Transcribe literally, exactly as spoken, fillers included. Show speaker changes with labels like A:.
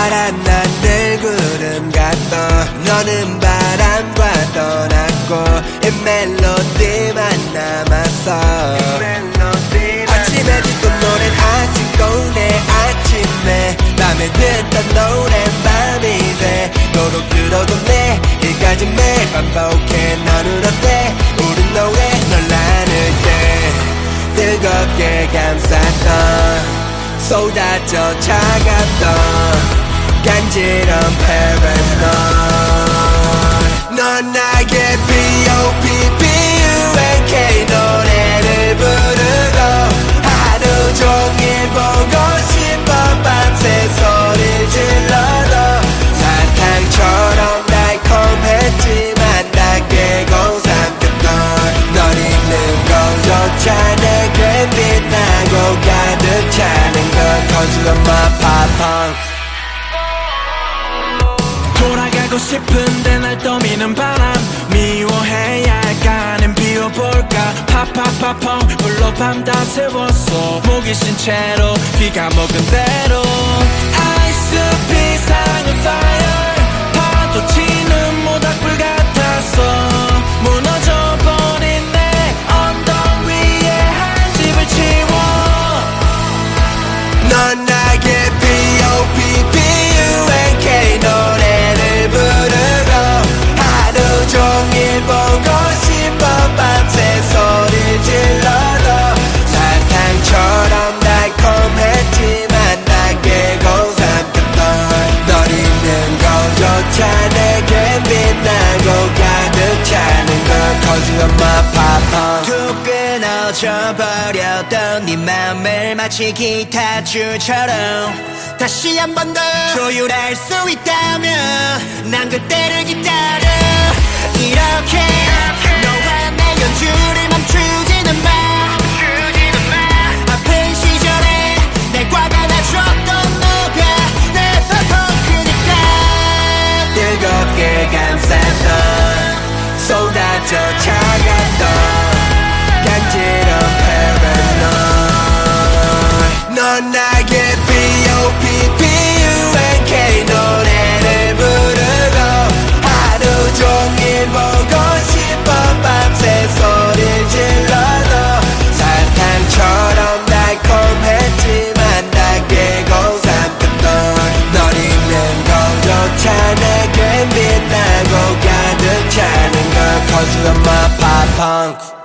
A: 파란 하늘 구름 같던 너는 바람과 떠났고 이 멜로디만 남았어. 아침에 듣던 노래는 아직도 내 아침에 밤에 듣던 노래는 밤이 돼. 노력 들어도 내일까지 매일 반복해. 너는 어때? 우린 너의 널 나눌게. 뜨겁게 감쌌던 쏟아져 차갑던 간지러운 paranoid. 넌 나에게 비 오 피 비 유 엔 케이 노래를 부르고 하루 종일 보고 싶어. 밤새 소리 질러도 사탕처럼 달콤했지만 달게고 삼켰던 널 잊는 것조차 내게 빛나고 가득 차는 것. Cause you're my pop punk.
B: 돌아가고 싶은데 날 떠미는 바람 미워해야 할까는 비워볼까. 팝팝팝펑 물로 밤 다 세웠어. 목이 쉰 채로 귀가 먹은 대로 아이스 비상은 fire. 파도 치는 모닥불 같았어. 무너져버린 내 언덕 위에 한 집을 치워.
A: 넌 나에게 비 오 피 비 유 엔 케이 노래를 부르고 하루 종일 보고 싶어. 밤새 소리 질러도 사탕처럼 달콤했지만 달게고 삼켰던 널 잊는 것조차 내게 빛나고 가득 차는 것. Cause you're my pop punk.
C: 툭 끊어져 버렸던 네 맘을 마치 기타줄처럼 다시 한 번 더 조율할 수 있다면 난 그때를 기다려. 이렇게 너와 내 연주를 멈추지는 마. 아픈 시절에 날 꽉안아줬던 너가 내 펑크니까.
A: 뜨겁게 감쌌던 쏟아져 차갔던 간지러운 paranoid. 넌 나에게 비 오 피 비 유 엔 케이 노래를 부르고 하루 종일 보고 싶어. 밤새 소리 질러도 사탕처럼 달콤했지만 달게고 삼켰던 널 잊는 것조차 내게 빛나고 가득 차는 것. Cause you're my pop punk.